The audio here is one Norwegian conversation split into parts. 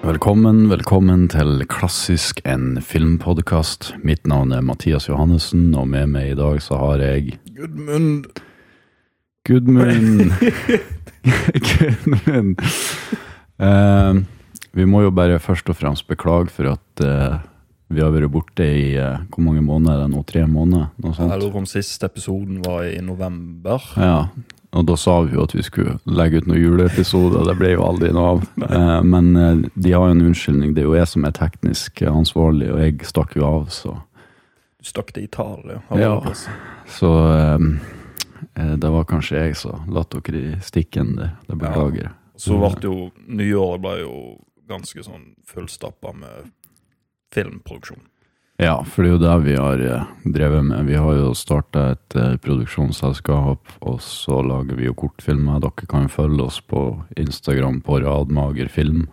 Velkommen til Klassisk, en filmpodcast. Mitt navn Mathias Johannessen, og med meg I dag så har jeg Gudmund. Gudmund. Vi må jo bare først og fremst beklage for at vi har vært borte I hvor mange måneder nå? 3 måneder? Noe sånt. Jeg lurer på om siste episoden var I november. Ja, og da sa vi jo at vi skulle legge ut noen juleepisoder, det ble jo aldri noe av. Men de har jo en unnskyldning, det jo jeg som teknisk ansvarlig, og jeg stakk jo av, så... Du stakk til Italia. Ja, så det var kanskje jeg som latt dere I stikken, det beklager. Ja. Så ble det jo, nyåret ble jo ganske sånn fullstappet med filmproduksjon. Ja, for det jo det vi har drevet med. Vi har jo startet et produksjonsselskap, og så lager vi jo kortfilmer. Dere kan følge oss på Instagram på Radmagerfilm.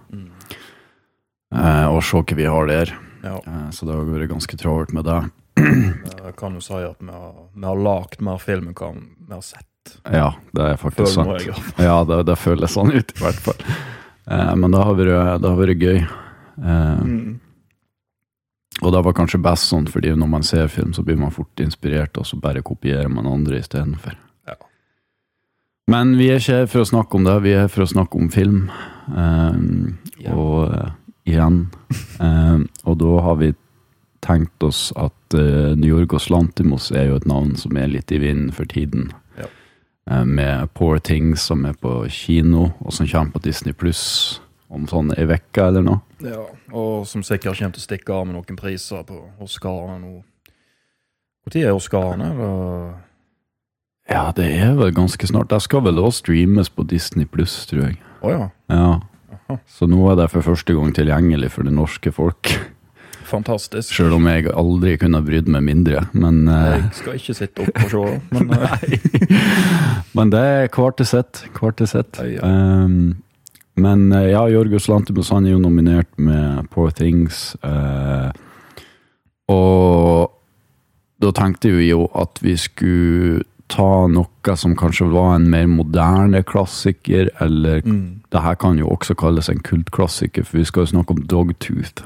Og se hva vi har der. Ja. Så det har vært ganske travelt med det. Jeg kan jo si at vi har lagt mer film enn hva vi har sett. Ja, det faktisk sant. Ja, det føles sånn ut I hvert fall. Men det har vært gøy. Og det var kanskje best sånn, fordi når man ser film så blir man fort inspirert, og så bare kopierer man andre I stedet for. Ja. Men vi ikke her for å snakke om det, vi her for å snakke om film. Og igjen. Og da har vi tenkt oss at Yorgos Lanthimos jo et navn som litt I vinden for tiden. Ja. Med Poor Things som på kino, og som kommer på Disney Plus om sånn I vekka eller noe. Ja, og som sikkert kommer til å stikke av med noen priser på Oscarene nå. Hvor tid Oscarene? Ja, det vel ganske snart. Det skal vel også streames på Disney Plus, tror jeg. Åja. Ja. Aha. Så nå det for første gang tilgjengelig for det norske folk. Fantastisk. Selv om jeg aldri kunne brydd meg mindre, men... Jeg skal ikke sitte opp og se, men... Men det hvert til sett. Ja. Men ja, Yorgos Lanthimos han jo nominert med Poor Things, og da tenkte vi jo at vi skulle ta noe som kanskje var en mer moderne klassiker, eller det her kan jo også kalles en kultklassiker, for vi skal jo snakke om Dogtooth.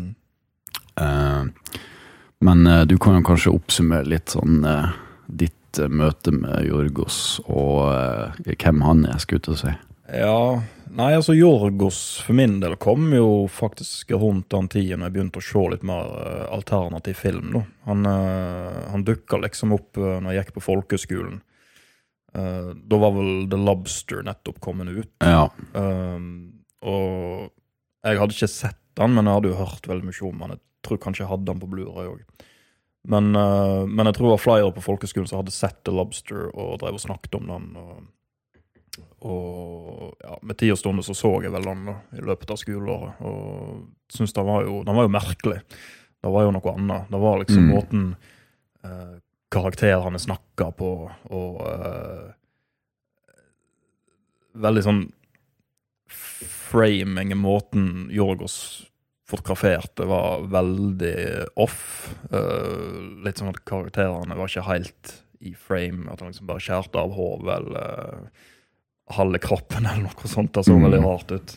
Men du kan jo kanskje oppsummere litt sånn ditt møte med Yorgos, og hvem han skulle til å si. Ja, nei, altså Yorgos for min del kom jo faktisk rundt den tiden jeg begynte å se litt mer alternativ film da. Han dukket liksom opp når jeg gikk på folkeskolen. Da var vel The Lobster nettopp kommet ut. Ja. Og jeg hadde ikke sett den, men jeg hadde jo hørt veldig mye om den. Jeg tror kanskje jeg hadde den på Blu-ray også. Men jeg tror det var flere på folkeskolen som hadde sett The Lobster og drev og snakket om den, og ja, med 10 stunder så jeg vel den da, I løpet av skoleåret og synes den var jo merkelig. Det var jo noe annet. Det var liksom måten karakterene snakket på og veldig sånn framing I måten Yorgos fotograferte var veldig off. Litt sånn at karakterene var ikke helt I frame, at han liksom bare skjærte av hodet eller halve kroppen eller noe sånt, det så veldig rart ut.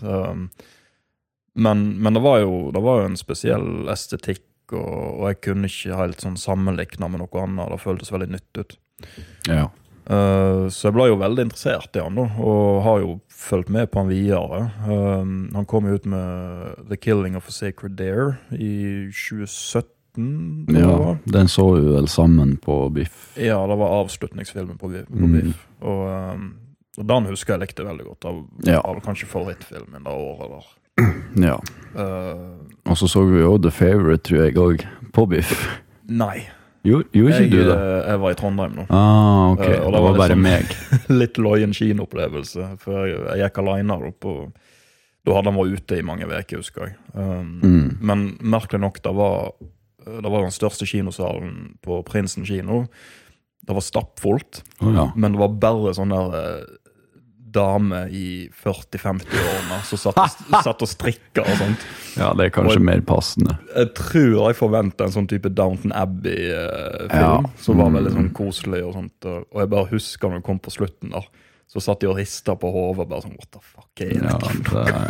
Men det var jo en spesiell estetikk, og jeg kunne ikke helt sånn sammenlikne med noe annet, det føltes veldig nytt ut. Ja. Så jeg ble jo veldig interessert I han da, og har jo følt med på han videre. Han kom jo ut med The Killing of a Sacred Deer I 2017. Ja, den så jo vel sammen på Biff. Ja, det var avslutningsfilmen på Biff. Og den husker jeg likte veldig godt. Det var kanskje favorittfilmen det året der. Ja. Og så vi jo The Favourite, tror jeg også, på Biff. Nei. Gjorde ikke du det? Jeg var I Trondheim nå. Ok. Og det var bare sånn, meg. Litt løyen kinoopplevelse, for jeg gikk alene opp, og da hadde han vært ute I mange veker, husker jeg. Men merkelig nok, det var den største kinosalen på Prinsen kino. Det var stappfullt, men det var bare sånn der dame I 40-50-årene som satt og strikket og sånt. Ja, det kanskje mer passende. Jeg tror jeg forventet en sånn type Downton Abbey-film, som var veldig sånn koselig og sånt. Og jeg bare husker når jeg kom på slutten der, så satt de og ristet på hodet, bare sånn, what the fuck det?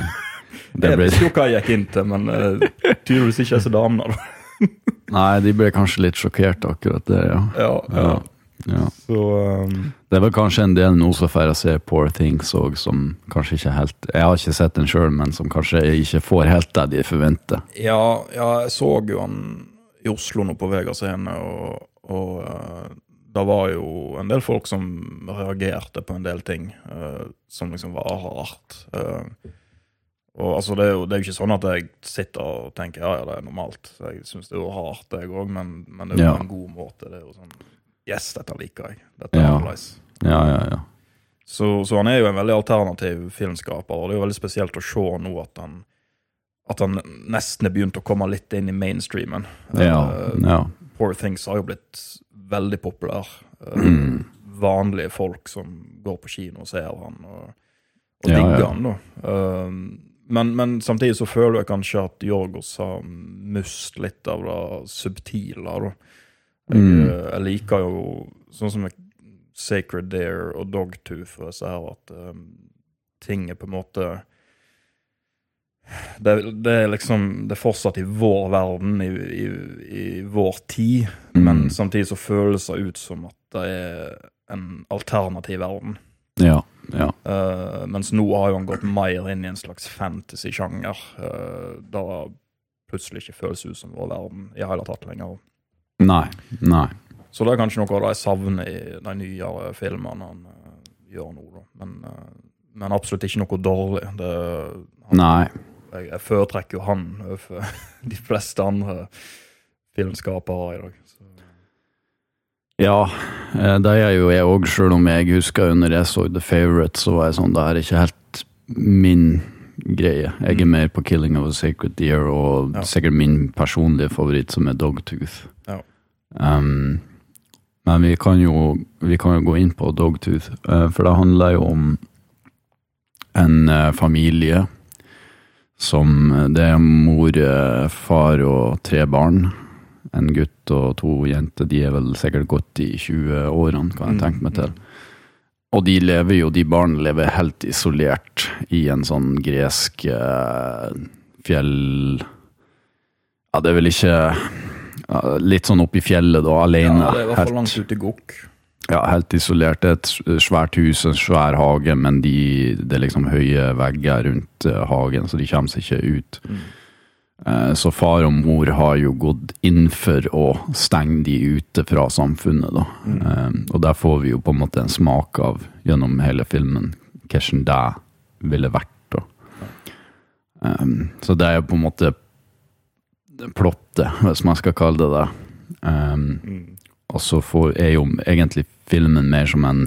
Jeg visste jo hva jeg gikk inn til, men tydeligvis ikke så damene. Nei, de ble kanskje litt sjokkert akkurat det, ja. Så, det er vel kanskje en del nå så får jeg se Poor Things også, som kanskje ikke helt, jeg har ikke sett den selv, men som kanskje ikke får helt det de forventer. Ja, jeg så jo han i Oslo nå på Vegas scene, og det var jo en del folk som reagerte på en del ting som liksom var rart. Og altså det er jo ikke sånn at jeg sitter og tenker ja, det er normalt. Jeg synes det er jo rart det også, men det er jo på en god måte. Det er jo sånn, yes, dette liker jeg. Dette er annerledes. Ja. Så han er jo en veldig alternativ filmskaper, og det er jo veldig spesielt å se nå at han nesten er begynt å komme litt inn i mainstreamen. Poor Things har jo blitt veldig populær. Vanlige folk som går på kino og ser han og digger han da. Men samtidig så føler jeg kanskje at Yorgos har mist litt av det subtile da. Jeg liker jo sånn som Sacred Deer og Dogtooth og så her at ting er på en måte det er liksom det er fortsatt i vår verden i vår tid, men samtidig så føles det ut som at det er en alternativ verden. Mens nå har jo han gått mer inn i en slags fantasy-sjanger da plutselig ikke føles ut som vår verden i hele tatt lenger. Nei. Så det er kanskje noe av det jeg savner i de nyere filmene han gjør nå da. Men absolutt ikke noe dårlig. Nei. Jeg foretrekker jo han for de fleste andre filmskapere i dag. Så. Ja, det er jo jeg også, selv om jeg husker under jeg så The Favourite, så var jeg sånn, det her er ikke helt min greie. Jeg er mer på Killing of a Sacred Deer, og sikkert min personlige favoritt som er Dogtooth. Men vi kan jo gå inn på Dogtooth, for det handler jo om en familie som det er mor, far og 3 barn, en gutt og 2 jenter. De er vel sikkert gått i 20-årene, kan jeg tenke meg til. Og de barn lever helt isolert i en sånn gresk fjell. Ja, det er vel ikke litt sånn oppe i fjellet da, alene. Ja, det er i hvert fall langt ut i Gokk. Ja, helt isolert. Det er et svært hus, en svær hage, men det er liksom høye vegger rundt hagen, så de kommer seg ikke ut. Så far og mor har jo gått inn for å stenge de ute fra samfunnet da. Og der får vi jo på en måte en smak av gjennom hele filmen hvordan det ville vært da. Så det er jo på en måte plottet, hvis man skal kalle det det. Og så er jo egentlig filmen mer som en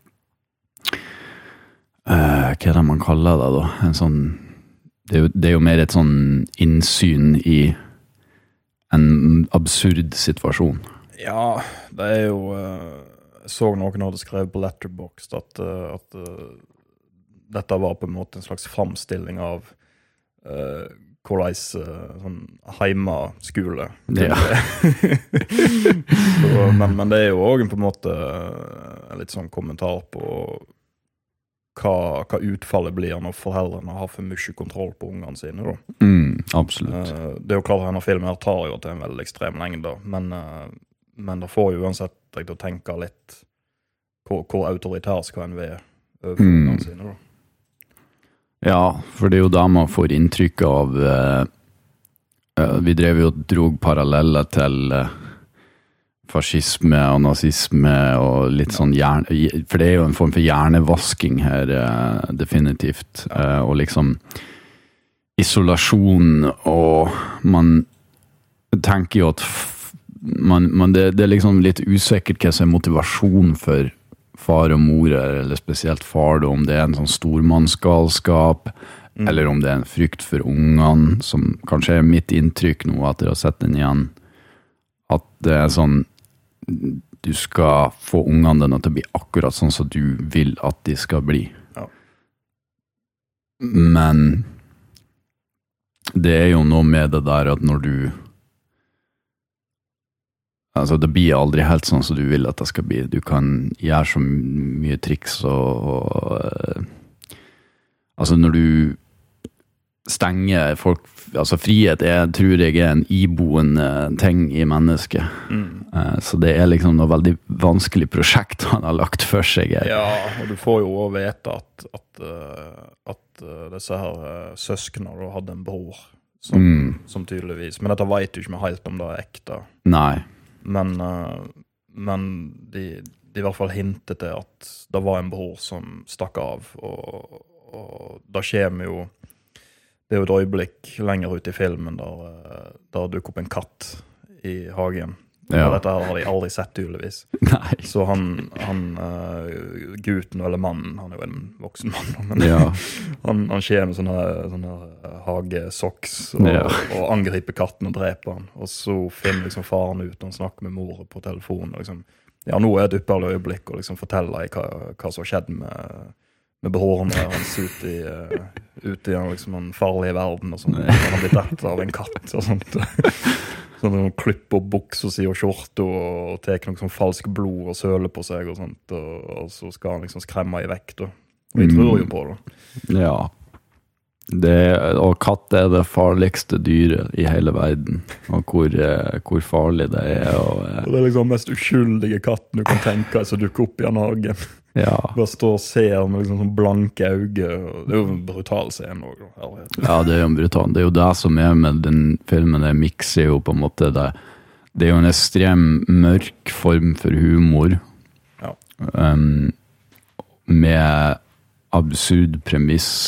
hva er det man kaller det da? En sånn det er jo mer et sånn innsyn i en absurd situasjon. Ja, det er jo jeg så noen hadde skrevet på Letterboxd at dette var på en måte en slags framstilling av hvordan sånn heimaskole. Ja. men det er jo også på en måte en litt sånn kommentar på hva utfallet blir når foreldrene har for mye kontroll på ungene sine. Da. Absolutt. Det er jo klart at denne filmen her tar jo til en veldig ekstrem lengde, men det får jo uansett deg til å tenke litt på hvor autoritær skal en være over ungene sine. Da. Ja, for det er jo da man får inntrykk av vi drev jo og drog paralleller til fascisme og nazisme og litt sånn for det er jo en form for hjernevasking her definitivt, og liksom isolasjon, og man tenker jo at det er liksom litt usikkert hva som er motivasjon for far og mor, eller spesielt far, om det er en sånn stormannsgalskap, eller om det er en frykt for ungene, som kanskje er mitt inntrykk nå, at jeg har sett den igjen, at det er sånn, du skal få ungene dine til å bli akkurat sånn som du vil at de skal bli. Ja. Men det er jo noe med det der at når du altså det blir aldri helt sånn som du vil at det skal bli. Du kan gjøre så mye triks og altså når du stenge folk, altså frihet tror jeg en iboende ting i mennesket. Så det liksom noe veldig vanskelig prosjekt han har lagt for seg. Ja, og du får jo også vite at disse her søskene da hadde en bror som tydeligvis, men dette vet du ikke helt om det ekte. Nei. Men de i hvert fall hintet til at det var en bror som stakk av, og da kommer jo det jo et øyeblikk lenger ut i filmen der dukker opp en katt i hagen. Ja. Dette her har de aldri sett tydeligvis. Nei. Så han gutten eller mannen, han jo en voksen mann, men han kommer med sånne hagesocks og angriper katten og dreper han. Og så finner liksom faren ut, og han snakker med mor på telefonen. Og liksom, nå et ypperlig øyeblikk, og liksom forteller hva som har skjedd med broren hans ute i liksom, en farlig verden, og sånt. Han har blitt drept av en katt og sånt. Sånn at han klipper opp bukser si og skjorte og tek noe sånn falsk blod og søler på seg og sånt, og så skal han liksom skremme i vekk da. Og jeg tror jo på det. Ja. Og katt det farligste dyret i hele verden, og hvor farlig det og det liksom mest uskyldige katten du kan tenke så dukker opp i en hagen. Ja. Bare stå og ser med liksom sånn blanke øyne. Det jo en brutal scene også. Ja, det jo en brutal. Det jo det som med den filmen, det mikser jo på en måte det. Det jo en ekstrem mørk form for humor. Ja. Med absurd premiss.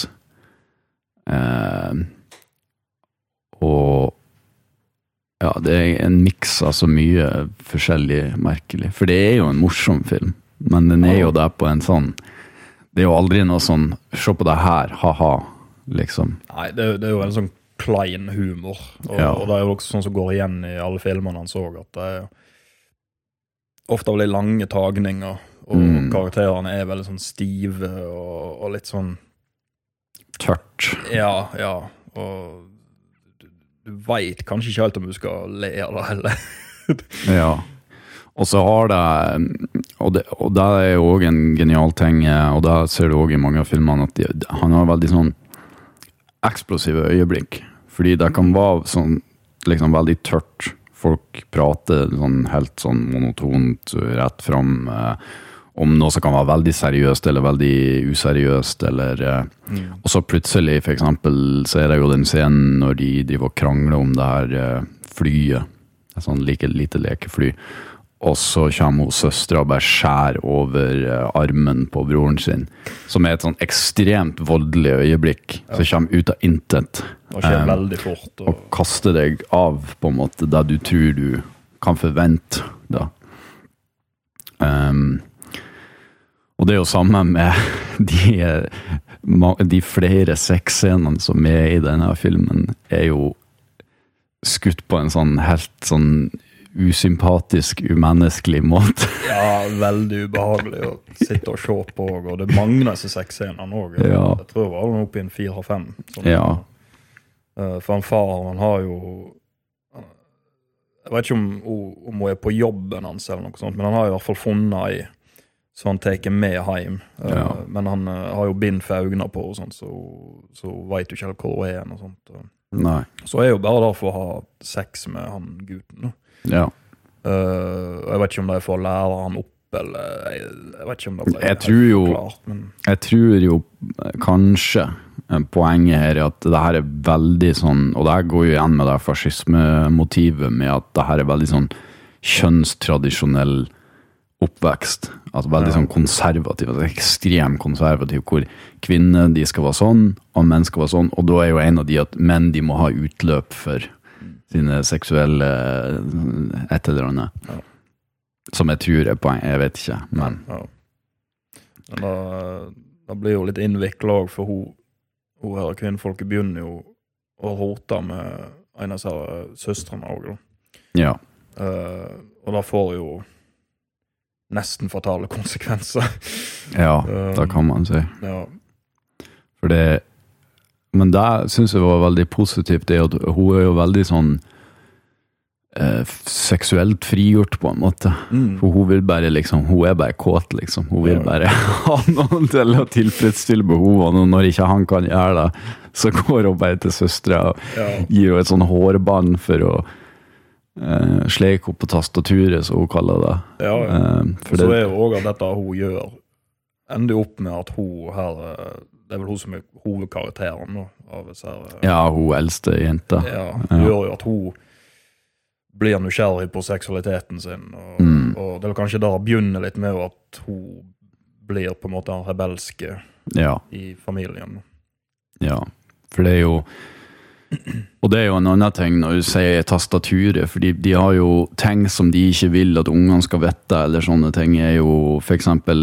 Og ja, det en mix av så mye forskjellig merkelig. For det jo en morsom film. Men den jo der på en sånn, det jo aldri noe sånn, se på det her, haha, liksom. Nei, det jo en sånn klein humor, og det jo også sånn som går igjen i alle filmene han så, at det ofte veldig lange tagninger, og karakterene veldig sånn stive, og litt sånn tørt. Ja, og du vet kanskje ikke helt om du skal le av det heller. Ja. Og så har det, og det jo også en genial ting, og det ser du også i mange av filmene, at han har veldig sånn eksplosive øyeblikk, fordi det kan være sånn, liksom veldig tørt. Folk prater sånn helt sånn monotont, rett frem, om noe som kan være veldig seriøst, eller veldig useriøst, eller, og så plutselig, for eksempel, så det jo den scenen når de driver og krangler om det her flyet, et sånn lite lekefly, og så kommer hun søstra og bare skjær over armen på broren sin, som et sånn ekstremt voldelig øyeblikk, som kommer ut av intet. Og skjer veldig fort. Og kaster deg av på en måte det du tror du kan forvente da. Og det jo samme med de flere sexscenene som i denne filmen, jo skutt på en sånn helt sånn usympatisk, umenneskelig måte. Ja, veldig ubehagelig å sitte og se på, og det mangler disse sexscenene også. Ja. Jeg tror det var oppe i en 4-5. Ja. For en far, han har jo, jeg vet ikke om hun på jobben hans eller noe sånt, men han har i hvert fall funnet så han teker med hjem. Men han har jo bind for øynene på og sånt, så vet du ikke helt hvor hun og sånt. Nei. Så jo bare der for å ha sex med han gutten. Ja. Jeg vet ikke om det for å lære han opp, eller jeg vet ikke om det jeg tror jo, forklart, men jeg tror jo kanskje poenget her at det her veldig sånn, og det her går jo igjen med det fascismemotivet med at det her veldig sånn kjønnstradisjonell oppvekst, altså veldig sånn konservativ, altså ekstrem konservativ, hvor kvinner de skal være sånn, og menn skal være sånn, og da jo en av de at menn de må ha utløp for sine seksuelle et eller annet. Ja. Som jeg tror poeng, jeg vet ikke, men Men da blir jo litt innviklet også, for hun her kvinnfolket begynner jo å rote med en av søstrene også. Ja. Og da får jo nesten fatale konsekvenser. Ja, det kan man si. Ja. For det, men det synes jeg var veldig positivt, det at hun jo veldig sånn seksuelt frigjort på en måte. For hun vil bare liksom, hun bare kåt liksom. Hun vil bare ha noen til å tilfredsstille behovene, og når ikke han kan gjøre det, så går hun bare til søstre og gir henne et sånn hårbånd for å sleike opp på tastaturet, så hun kaller det. For så jo også at dette hun gjør, ender opp med at hun her, det vel hun som hovedkarakteren nå, av disse her. Hun eldste jenta. Det gjør jo at hun blir nysgjerrig på seksualiteten sin, og det kanskje da begynner litt med at hun blir på en måte en rebelske i familien. Ja, for det jo og det jo en annen ting når du sier tastaturet, fordi de har jo ting som de ikke vil at ungene skal vette, eller sånne ting jo for eksempel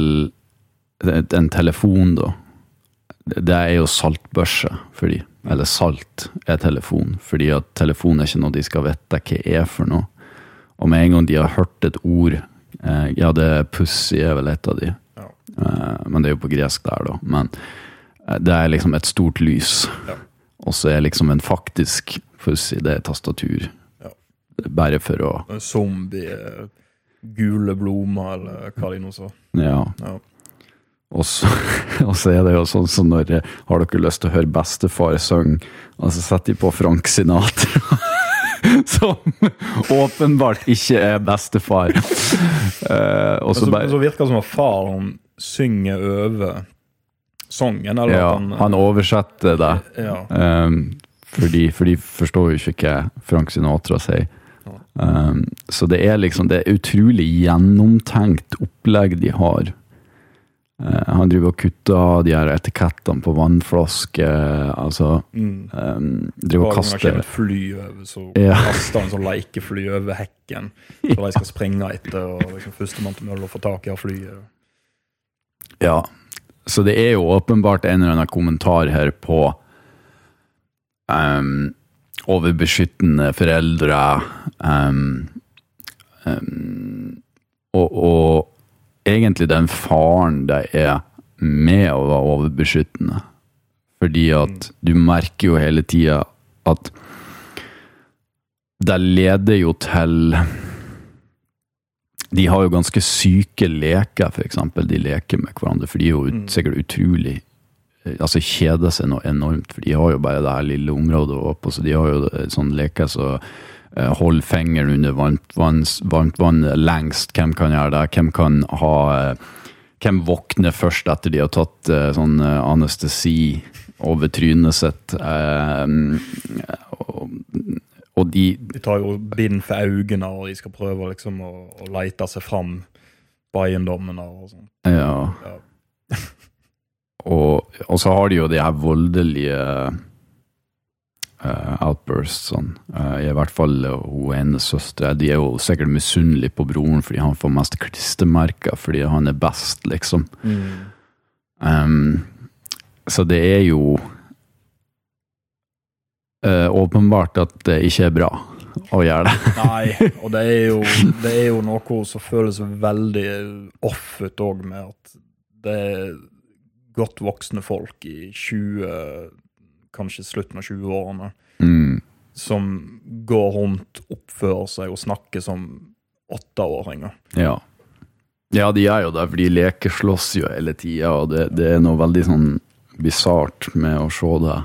en telefon da. Det jo saltbørse for de. Eller salt telefon, fordi at telefon ikke noe de skal vite hva for noe. Og med en gang de har hørt et ord, det pussy vel et av de. Men det jo på gresk der da. Men det liksom et stort lys. Og så liksom en faktisk pussy, det tastatur. Bare for å... En zombie, gule blommer, eller hva de nå så. Ja. Og så det jo sånn som når har dere lyst til å høre bestefar synge, og så setter de på Frank Sinatra som åpenbart ikke bestefar. Og så virker det som at faren synger over sången, eller han oversetter det. Fordi de forstår jo ikke hva Frank Sinatra sier. Så det liksom, det utrolig gjennomtenkt opplegg de har. Han driver og kutter de her etikettene på vannflaske, altså driver og kaster. Han kommer et fly over, så kaster han sånn leikefly over hekken, så de skal springe etter, og liksom førstemann til møll å få tak i flyet. Ja, så det jo åpenbart en eller annen kommentar her på overbeskyttende foreldre, og egentlig den faren det med å være overbeskyttende. Fordi at du merker jo hele tiden at det leder jo til de har jo ganske syke leker, for eksempel. De leker med hverandre, for de jo sikkert utrolig altså kjeder seg noe enormt, for de har jo bare det her lille området oppe, så de har jo sånn leker så hold fingeren under varmt vann lengst, hvem kan gjøre det, hvem våkner først etter de har tatt sånn anestesi over trynet sitt, og de tar jo bind for øynene, og de skal prøve liksom å lete seg fram på eiendommene og sånt. Ja. Og så har de jo de her voldelige outbursts sånn. I hvert fall hun hennes søstre, de jo sikkert misunnelige på broren fordi han får mest klistermerker fordi han best liksom så det jo åpenbart at det ikke bra å gjøre det. Nei, og det jo noe som føles veldig off ut også med at det godt voksne folk i 20 kanskje slutten av 20-årene, som går rundt, oppfører seg og snakker som 8-åringer. Ja, de jo det, for de leker slåss jo hele tiden, og det noe veldig sånn bizarrt med å se det.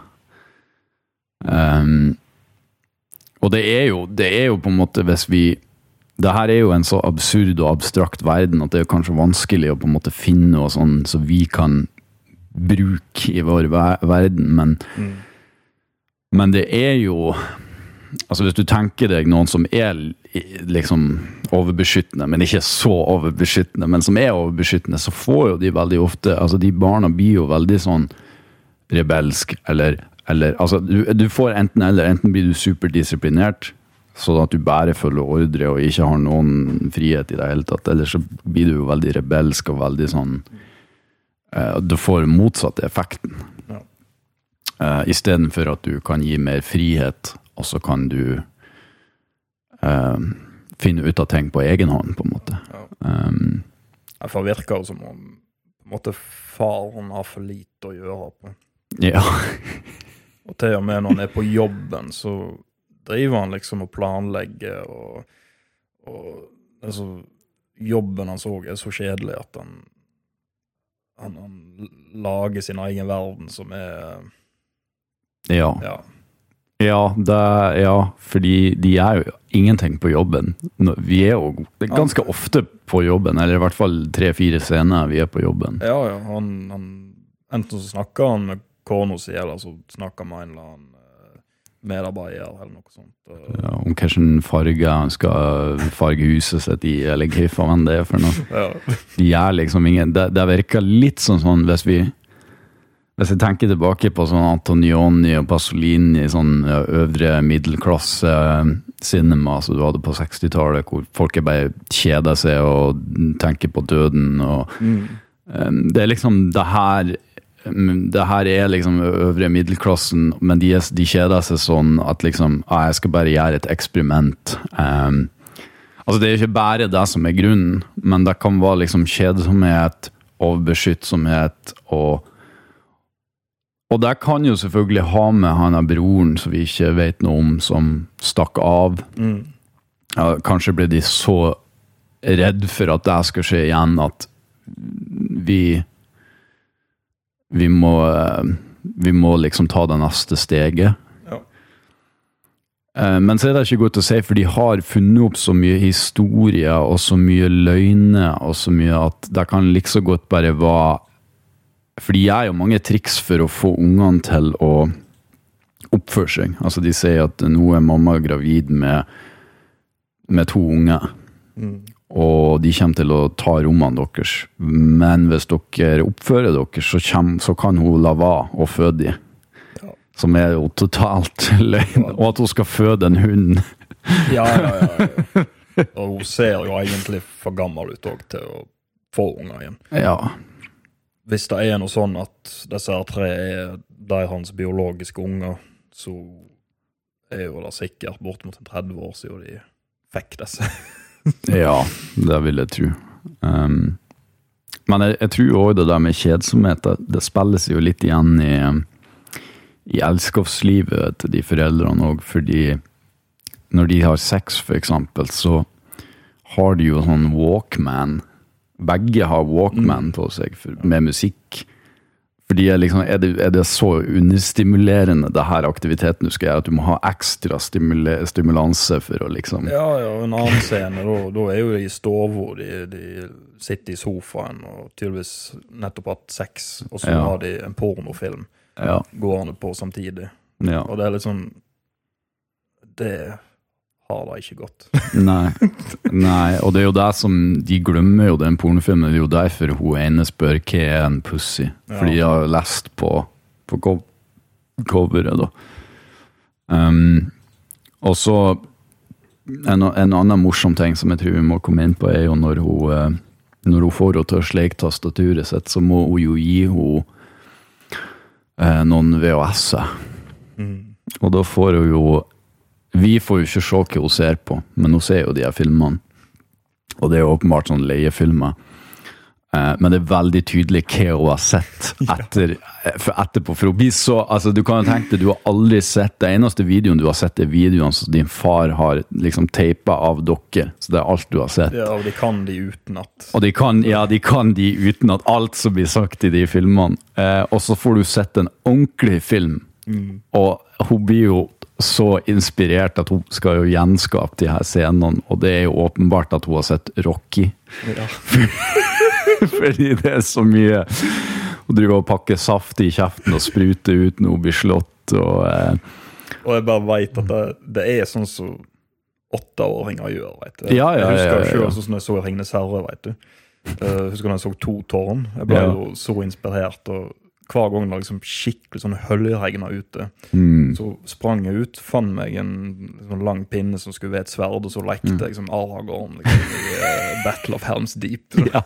Og det jo på en måte, hvis vi det her jo en så absurd og abstrakt verden, at det jo kanskje vanskelig å på en måte finne noe sånn, så vi kan bruke i vår verden, men det jo altså hvis du tenker deg noen som liksom overbeskyttende, men ikke så overbeskyttende, men som overbeskyttende, så får jo de veldig ofte, altså de barna blir jo veldig sånn rebelsk, eller altså du får enten blir du superdisiplinert, sånn at du bare følger ordre og ikke har noen frihet i det hele tatt, eller så blir du jo veldig rebelsk og veldig sånn du får motsatt effekten. I stedet for at du kan gi mer frihet, og så kan du finne ut av ting på egen hånd, på en måte. Det virker som om på en måte faren har for lite å gjøre på. Ja. Og til og med når han på jobben, så driver han liksom og planlegger, og altså, jobben han så så kjedelig at han lager sin egen verden som Ja, fordi de jo ingenting på jobben. Vi jo ganske ofte på jobben, eller i hvert fall 3-4 scener vi på jobben. Ja, han enten så snakker han med kona si, eller så snakker han med en eller annen medarbeider, eller noe sånt. Ja, om hvilken farge han skal farge huset sitt i, eller hva faen det for noe. Ja. De liksom ingen, det virker litt sånn, hvis jeg tenker tilbake på sånn Antonioni og Pasolini, sånn øvre middelklasse cinema som du hadde på 60-tallet, hvor folk bare kjeder seg og tenker på døden, og det liksom det her liksom øvre middelklassen, men de kjeder seg sånn at liksom, jeg skal bare gjøre et eksperiment. Altså det ikke bare det som grunnen, men det kan være liksom kjedsomhet, overbeskyttsomhet, og det kan jo selvfølgelig ha med han broren som vi ikke vet noe om, som stakk av. Ja, kanskje ble de så redd for at det skal skje igjen, at vi må liksom ta det neste steget. Ja. Men så det ikke godt å si, for de har funnet opp så mye historie og så mye løgne og så mye at det kan liksom godt bare være, for de jo mange triks for å få ungene til å oppføre seg. Altså de sier at nå mamma gravid med 2 unger. Og de kommer til å ta rommene deres. Men hvis dere oppfører dere, så kan hun la være å føde de. Ja. Som jo totalt løgn. Og at hun skal føde en hund. Ja. Og hun ser jo egentlig for gammel ut også til å få unger igjen. Ja. Hvis det noe sånn at disse 3 de hans biologiske unger, så jo det sikkert bort mot 30 år siden de fikk disse. Ja, det vil jeg tro. Men jeg tror også det der med kjedsomhet, det spilles jo litt igjen i elskapslivet til de foreldrene også, fordi når de har sex for eksempel, så har de jo sånn Walkman. Begge har Walkman på seg med musikk. Fordi liksom, det så understimulerende det her aktiviteten du skal gjøre, at du må ha ekstra stimulanse for å liksom... Ja, en annen scene, da jo de i stovo, de sitter i sofaen og tydeligvis nettopp hatt sex, og så har de en pornofilm gående på samtidig. Ja. Og det litt sånn, det har det ikke gått. Nei, og det jo det som de glemmer jo den pornofilmen, det jo derfor hun ene spør hva en pussy, fordi de har lest på coveret da. Og så en annen morsom ting som jeg tror vi må komme inn på jo når hun får henne til å sleike tastaturet sitt, så må hun jo gi henne noen VHS-er. Og da får hun jo vi får jo ikke se hva hun ser på, men hun ser jo de her filmene. Og det jo åpenbart sånn leiefilmer. Men det veldig tydelig hva hun har sett etterpå. For hun blir så, altså du kan jo tenke deg, du har aldri sett, det eneste videoen du har sett videoen som din far har liksom teipet av dere. Så det alt du har sett. Ja, og de kan de uten at... Og de kan de uten at alt som blir sagt i de filmene. Og så får du sett en ordentlig film. Og hun blir jo så inspirert at hun skal jo gjenskape de her scenene, og det jo åpenbart at hun har sett Rocky. Ja. Fordi det så mye hun driver og pakker saft i kjeften og spruter ut når hun blir slått. Og jeg bare vet at det sånn som 8-åringer gjør, vet du. Ja. Jeg husker jo selv sånn jeg så Ringnes Herre, vet du. Jeg husker når jeg så 2 tårn. Jeg ble jo så inspirert, og hver gang det liksom skikkelig sånn høljregnet ute, så sprang jeg ut, fann meg en sånn lang pinne som skulle ved et sverd, og så lekte jeg som Aragorn liksom, i Battle of Helm's Deep. Ja,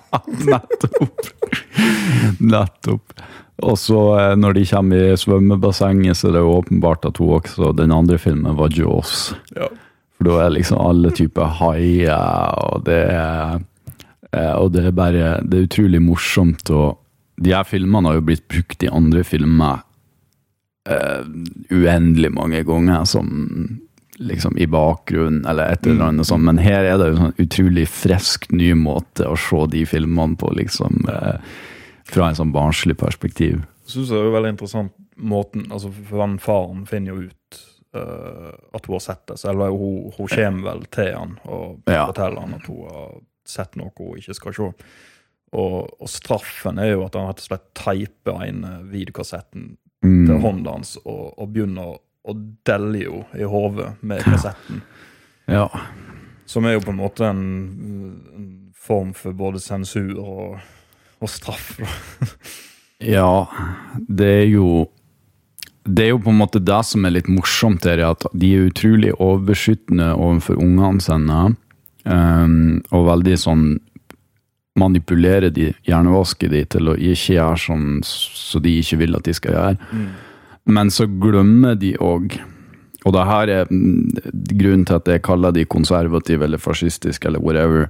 nettopp. Og så når de kommer i svømmebassenget, så det jo åpenbart at hun også, den andre filmen var Jaws. Ja. For da liksom alle typer haier, og det bare, det utrolig morsomt, og de her filmene har jo blitt brukt i andre filmer uendelig mange ganger som liksom i bakgrunnen, eller et eller annet sånt, men her det jo sånn utrolig frisk ny måte å se de filmene på, liksom, fra en sånn barnslig perspektiv. Jeg synes det jo veldig interessant måten, altså for den faren finner jo ut at hun har sett det, eller hun kommer vel til han og forteller han at hun har sett noe hun ikke skal se. Og straffen jo at han rett og slett teiper en videokassetten til hånden hans og begynner å delle jo i hodet med kassetten. Ja. Som jo på en måte en form for både sensur og straff. Ja, det jo på en måte det som litt morsomt her, at de utrolig overbeskyttende overfor ungene sine, og veldig sånn manipulerer de, hjernevasker de til å ikke gjøre sånn så de ikke vil at de skal gjøre. Men så glemmer de også, og det her grunnen til at jeg kaller de konservative eller fascistiske eller whatever,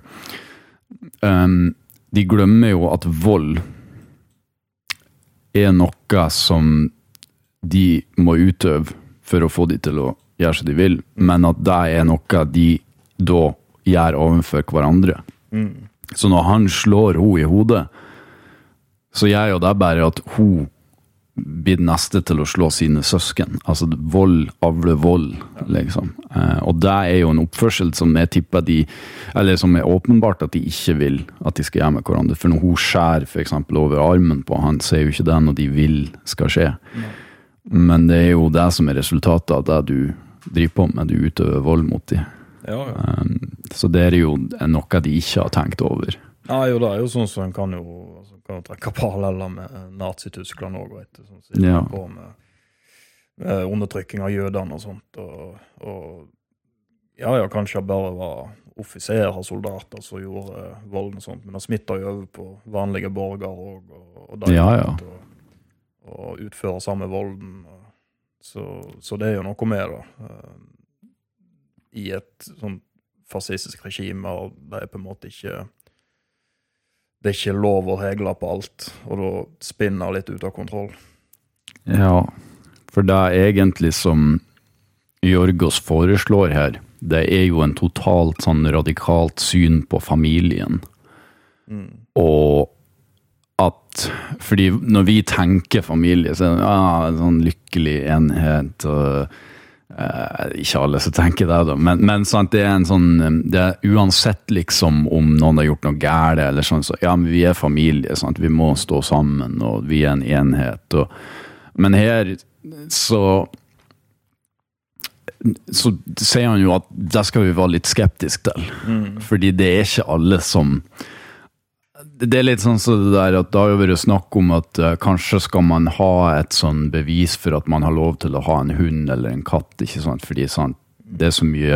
de glemmer jo at vold noe som de må utøve for å få de til å gjøre som de vil, men at det noe de da gjør overfor hverandre. Så når han slår henne i hodet, så gjør jo det bare at hun blir neste til å slå sine søsken. Altså vold avler vold, liksom. Og det jo en oppførsel som jeg tipper de, eller som åpenbart at de ikke vil at de skal gjøre med hverandre. For når hun skjærer for eksempel over armen på han, så jo ikke det når de vil skal skje. Men det jo det som resultatet av det du driver på med, du utøver vold mot dem. Ja. Så det jo noe de ikke har tenkt over. Ja, jo, det jo sånn som en kan jo trekke paralleller med Nazi-Tyskland også, vet du, som sitter på med undertrykking av jødene og sånt, og kanskje bare var offiserer og soldater som gjorde volden og sånt, men det smittet jo over på vanlige borgere og og utfører samme volden, så det jo noe mer da, i et sånn fascistisk regime, og det på en måte ikke det ikke lov og regler på alt, og da spinner litt ut av kontroll. Ja, for det egentlig som Jorgos foreslår her, det jo en totalt sånn radikalt syn på familien. Og at, fordi når vi tenker familie, så det en sånn lykkelig enhet, og ikke alle så tenker det da, men sant, det en sånn, det uansett liksom om noen har gjort noe gærent eller sånn, så ja, men vi familie, sant, vi må stå sammen, og vi en enhet, men her så sier han jo at det skal vi være litt skeptisk til, fordi det ikke alle som det litt sånn så det der at da har jo vært snakk om at kanskje skal man ha et sånn bevis for at man har lov til å ha en hund eller en katt, ikke sant? Fordi sant, det så mye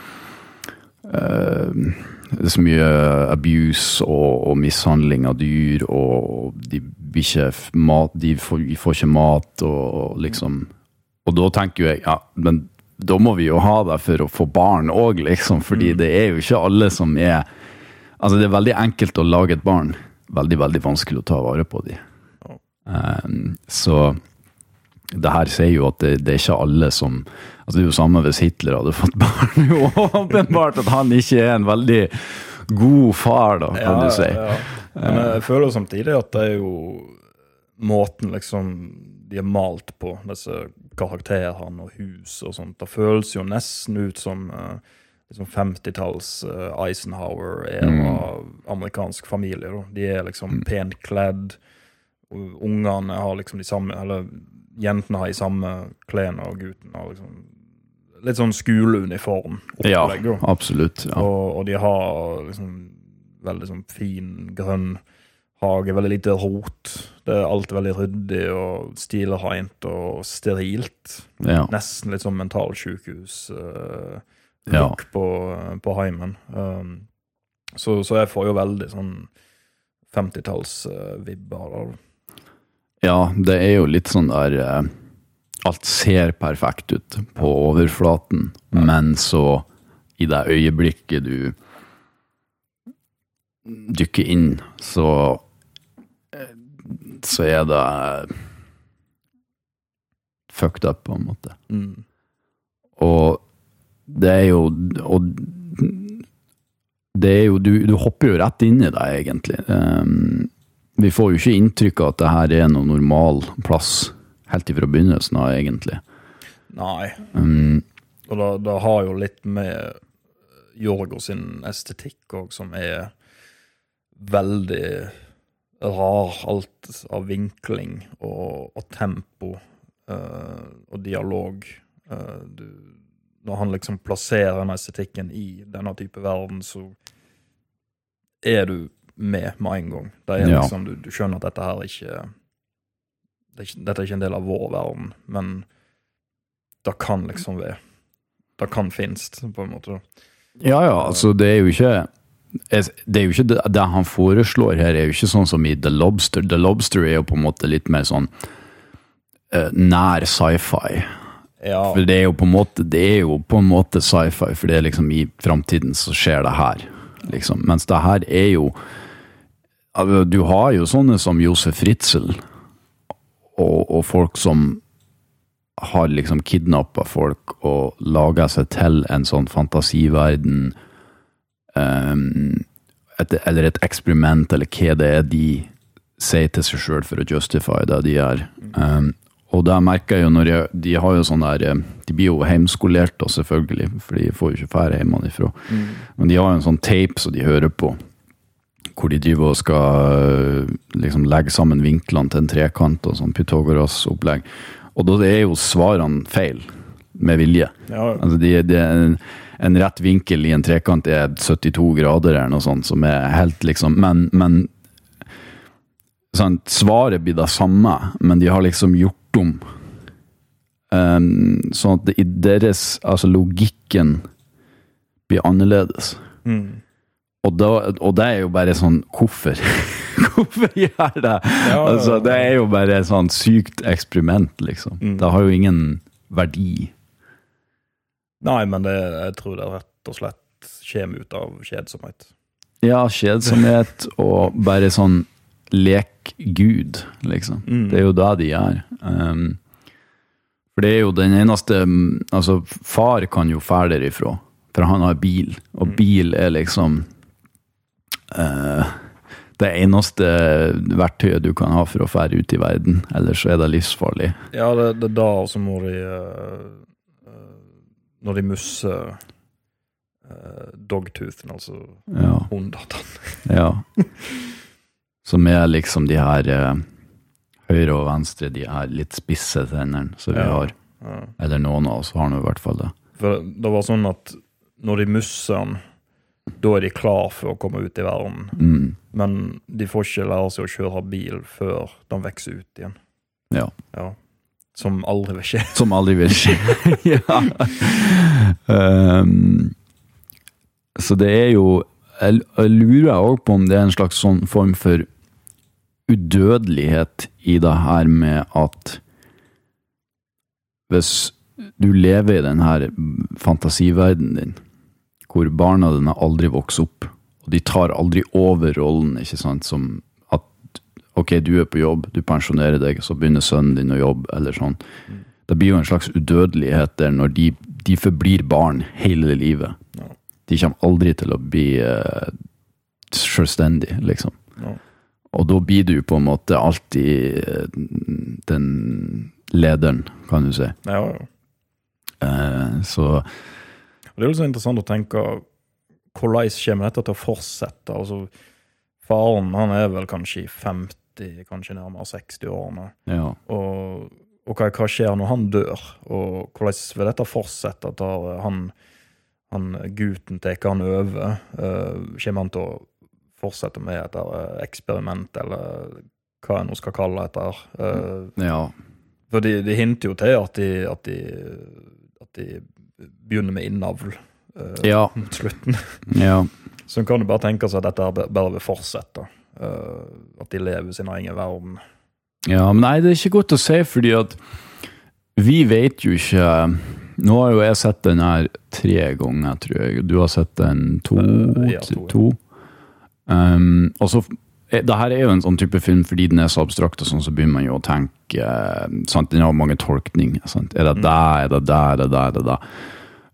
abuse og mishandling av dyr, og de blir ikke mat, de får ikke mat, og liksom, og da tenker jeg, ja, men da må vi jo ha det for å få barn også, liksom, fordi det jo ikke alle som altså det veldig enkelt å lage et barn, veldig, veldig vanskelig å ta vare på de. Så det her sier jo at det ikke alle som, altså det jo samme hvis Hitler hadde fått barn, jo åpenbart at han ikke en veldig god far da, kan du si. Ja. Men jeg føler samtidig at det jo måten liksom de malt på, disse karakterene og hus og sånt, det føles jo nesten ut som liksom 50-talls Eisenhower amerikansk familie då. De liksom pent kledd, og ungene har liksom de samme, eller jentene har i samme klene, og gutten har liksom litt sånn skoleuniform opplegg. Ja, absolutt. Ja. Og de har liksom veldig sånn fin, grønn hage, veldig lite rot. Det alt veldig ryddig og stilrent og sterilt. Ja. Nesten litt sånn mentalsykehus på heimen. Så jeg får jo veldig sånn 50-talls vibber. Ja, det jo litt sånn der alt ser perfekt ut på overflaten, men så i det øyeblikket du dykker inn, så det fucked up på en måte. Og det er jo og det er jo, du hopper jo rett inn i det egentlig. Vi får jo ikke inntrykk av at det her er noen normal plass helt ifra begynnelsen av egentlig. Nei. Og det har jo litt med Yorgos sin estetikk også, som er veldig rar, alt av vinkling og tempo og dialog. Når han liksom plasserer den estetikken i denne type verden, så er du med en gang. Det er liksom, du skjønner at dette her dette er ikke en del av vår verden, men det kan liksom være. Det kan finnes, på en måte. Ja, altså det er jo ikke det han foreslår her, er jo ikke sånn som i The Lobster. The Lobster er jo på en måte litt mer sånn nær sci-fi. Ja. For det er jo på en måte sci-fi, for det er liksom i fremtiden så skjer det her, liksom. Mens det her er jo, du har jo sånne som Josef Fritzl og folk som har liksom kidnappet folk og laget seg til en sånn fantasiverden, eller et eksperiment, eller hva det er de sier til seg selv for å justify det de gjør. Og der merker jeg jo når de har jo sånn der, de blir jo heimskolert da selvfølgelig, for de får jo ikke fære hjemmefra. Men de har jo en sånn tape som de hører på, hvor de driver og skal liksom legge sammen vinklene til en trekant og sånn Pythagoras opplegg. Og da er jo svarene feil, med vilje. Ja. Altså en rett vinkel i en trekant er 72 grader eller noe sånt, som er helt liksom, men sånn, svaret blir det samme, men de har liksom gjort om sånn at i deres, altså logikken blir annerledes. Og det er jo bare sånn, hvorfor gjør det? Altså, det er jo bare et sånn sykt eksperiment, liksom. Det har jo ingen verdi. Nei, men jeg tror det rett og slett kommer ut av kjedsomhet. Ja, kjedsomhet og bare sånn lek Gud, liksom. Det er jo det de gjør. For det er jo den eneste, altså far kan jo fære derifra, for han har bil, og bil er liksom det eneste verktøyet du kan ha for å fære ut i verden, ellers så er det livsfarlig. Ja, det er da også må når de musser dogtoothen, altså hundatan. Ja. Som er liksom de her høyre og venstre, de her litt spisse tennene som vi har. Eller noen av oss har nå i hvert fall det. For det var sånn at når de musser den, da er de klar for å komme ut i verden. Men de får ikke lære seg å kjøre bil før de vekser ut igjen. Ja. Som aldri vil skje. Som aldri vil skje, ja. Så det er jo, jeg lurer også på om det er en slags sånn form for udødelighet i det her med at hvis du lever i den her fantasiverdenen din, hvor barna dine aldri vokser opp, og de tar aldri over rollen, ikke sant, som ok, du er på jobb, du pensjonerer deg, så begynner sønnen din å jobbe, eller sånn. Det blir jo en slags udødelighet der når de forblir barn hele livet. De kommer aldri til å bli selvstendig, liksom. Og da blir du på en måte alltid den lederen, kan du si. Ja. Så det er jo så interessant å tenke hvordan kommer dette til å fortsette. Altså, faren, han er vel kanskje i 50, kanskje nærmere 60 årene. Ja. Og hva skjer når han dør? Og hvordan vil dette fortsette? At han guten teker han over? Kommer han til å fortsette med et eksperiment, eller hva jeg nå skal kalle etter? Ja. For de hinter jo til at de begynner med innavl mot slutten. Ja. Så kan du bare tenke seg at dette bare vil fortsette. At de lever sin egen verden. Ja, men nei, det er ikke godt å si, fordi at vi vet jo ikke. Nå har jo jeg sett den her 3 ganger, tror jeg. Du har sett den 2. Og så, det her er jo en sånn type film, fordi den er så abstrakt og sånn, så begynner man jo å tenke, sant? Den har mange tolkninger, sant? Er det der, er det der, er det der, er det der?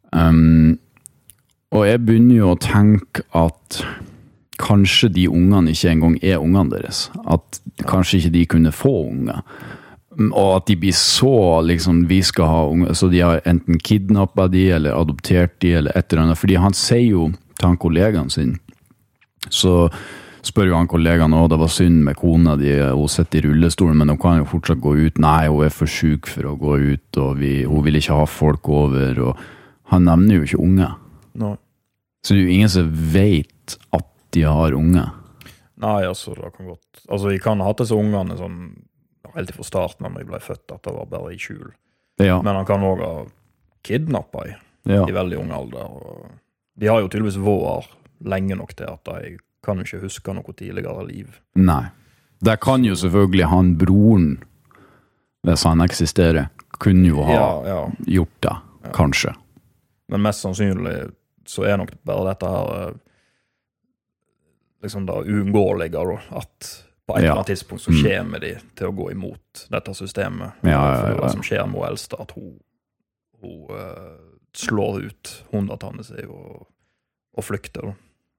Og jeg begynner jo å tenke at kanskje de ungene ikke engang ungene deres. At kanskje ikke de kunne få unger. Og at de blir så, liksom, vi skal ha unger, så de har enten kidnappet de, eller adoptert de, eller et eller annet. Fordi han sier jo til han kollegaen sin, så spør jo han kollegaen, det var synd med kona di, hun sitter i rullestolen, men hun kan jo fortsatt gå ut. Nei, hun er for syk for å gå ut, og hun vil ikke ha folk over, og han nevner jo ikke unge. Nei. Så det er jo ingen som vet at de har unge. Nei, altså, det kan godt. Altså, jeg kan ha hatt disse ungene sånn, helt fra starten når jeg ble født, at det var bare i skjul. Ja. Men han kan også ha kidnappet i veldig ung alder. Og de har jo tydeligvis vært lenge nok til at de kan jo ikke huske noe tidligere liv. Nei. Det kan jo selvfølgelig han broren, hvis han eksisterer, kunne jo ha gjort det, kanskje. Men mest sannsynlig så er nok bare dette her liksom det uunngåelige, at på et eller annet tidspunkt så kommer de til å gå imot dette systemet. For det som skjer med hun eldste, at hun slår ut hundetannet seg og flykter.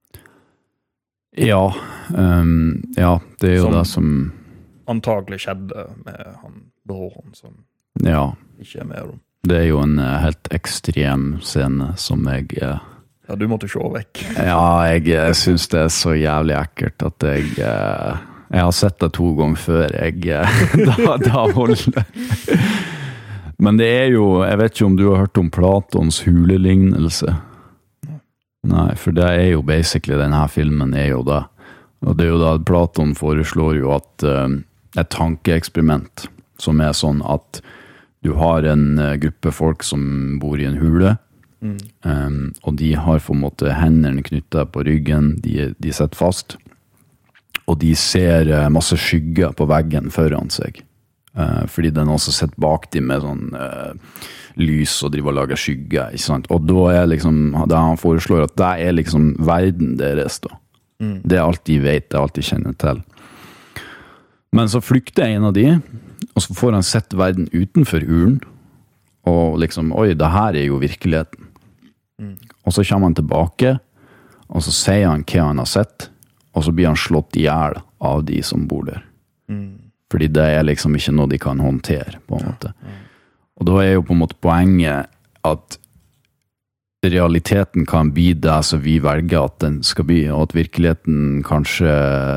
Ja, det er jo det som antagelig skjedde med han broren som ikke med. Det er jo en helt ekstrem scene som jeg du måtte se vekk. Jeg synes det er så jævlig ekkelt at jeg har sett det 2 ganger før da holder. Men det er jo, jeg vet ikke om du har hørt om Platons hulelignelse. Nei, for det er jo basically, denne filmen er jo det. Og det er jo da Platon foreslår jo at et tankeeksperiment som er sånn at du har en gruppe folk som bor i en hule, og de har på en måte hendene knyttet på ryggen, de sitter fast, og de ser masse skygger på veggen foran seg. Fordi det er noen som sitter bak dem med sånn lys og driver og lager skygger, ikke sant? Og da er liksom, det han foreslår at det er liksom verden deres da. Det er alt de vet, det er alt de kjenner til. Men så flykter en av de, og så får han sett verden utenfor hulen, og liksom, oi, det her er jo virkeligheten. Og så kommer han tilbake, og så sier han hva han har sett, og så blir han slått ihjel av de som bor der. Fordi det er liksom ikke noe de kan håndtere, på en måte. Og da er jo på en måte poenget at realiteten kan bli det som vi velger at den skal bli, og at virkeligheten kanskje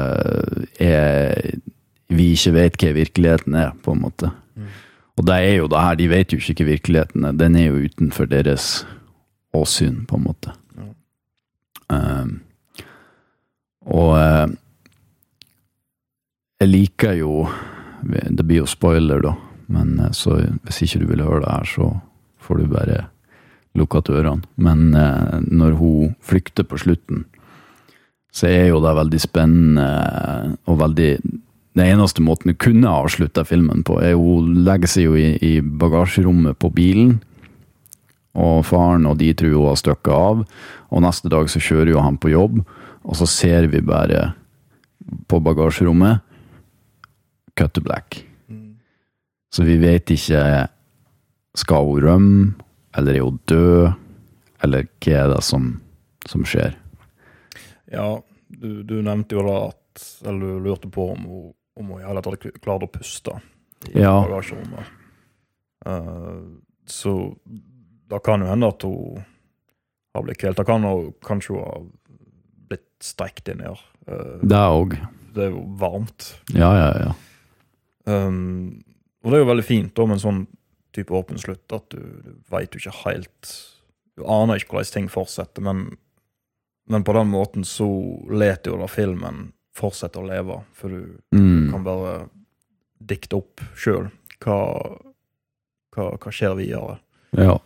vi ikke vet hva virkeligheten er, på en måte. Og det er jo det her, de vet jo ikke hva virkeligheten er, den er jo utenfor deres åsyn, på en måte. Jeg liker jo, det blir jo spoiler da, men så hvis ikke du vil høre det her, så får du bare lukke til ørene. Men når hun flykter på slutten, så er jo det veldig spennende, og veldig, den eneste måten du kunne avslutte filmen på, er hun legger seg jo i bagasjerommet på bilen, og faren og de tror hun har støkket av, og neste dag så kjører jo han på jobb, og så ser vi bare på bagasjerommet, cut to black. Så vi vet ikke, skal hun rømme, eller er hun død, eller hva er det som skjer? Ja, du nevnte jo da at, eller du lurte på om hun hadde klart å puste i bagasjerommet. Så da kan jo hende at hun har blitt kvelt. Da kan hun kanskje ha blitt strekt inn her. Det er også. Det er jo varmt. Ja. Og det er jo veldig fint da, med en sånn type åpen slutt, at du vet jo ikke helt, du aner ikke hvordan ting fortsetter, men på den måten så leter jo da filmen fortsette å leve, for du kan bare dikte opp selv hva skjer videre. Ja.